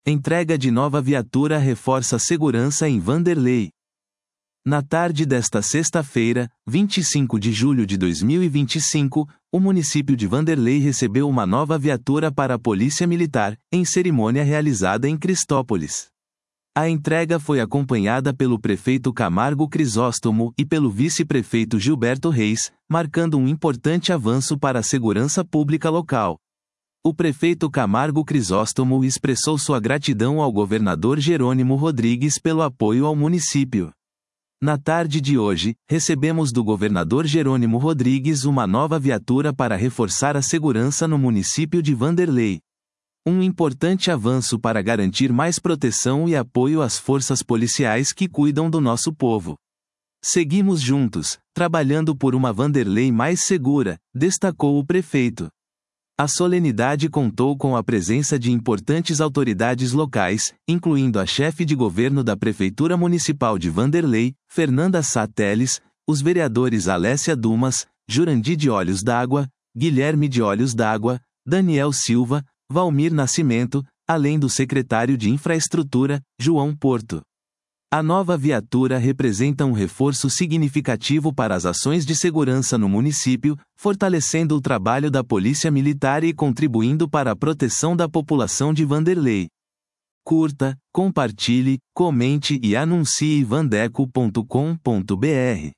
Entrega de nova viatura reforça a segurança em Vanderlei. Na tarde desta sexta-feira, 25 de julho de 2025, o município de Vanderlei recebeu uma nova viatura para a Polícia Militar, em cerimônia realizada em Cristópolis. A entrega foi acompanhada pelo prefeito Camargo Crisóstomo e pelo vice-prefeito Gilberto Reis, marcando um importante avanço para a segurança pública local. O prefeito Camargo Crisóstomo expressou sua gratidão ao governador Jerônimo Rodrigues pelo apoio ao município. Na tarde de hoje, recebemos do governador Jerônimo Rodrigues uma nova viatura para reforçar a segurança no município de Vanderlei. Um importante avanço para garantir mais proteção e apoio às forças policiais que cuidam do nosso povo. Seguimos juntos, trabalhando por uma Vanderlei mais segura, destacou o prefeito. A solenidade contou com a presença de importantes autoridades locais, incluindo a chefe de governo da Prefeitura Municipal de Vanderlei, Fernanda Sá Teles, os vereadores Alessia Dumas, Jurandir de Olhos d'Água, Guilherme de Olhos d'Água, Daniel Silva, Valmir Nascimento, além do secretário de Infraestrutura, João Porto. A nova viatura representa um reforço significativo para as ações de segurança no município, fortalecendo o trabalho da Polícia Militar e contribuindo para a proteção da população de Vanderlei. Curta, compartilhe, comente e anuncie vandeco.com.br.